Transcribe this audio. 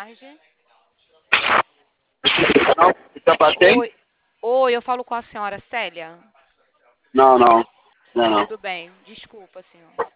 tarde. Não, já passei? Oi, oi, eu falo com a senhora Célia? Não, não. Não, não. Tudo bem, desculpa, senhor.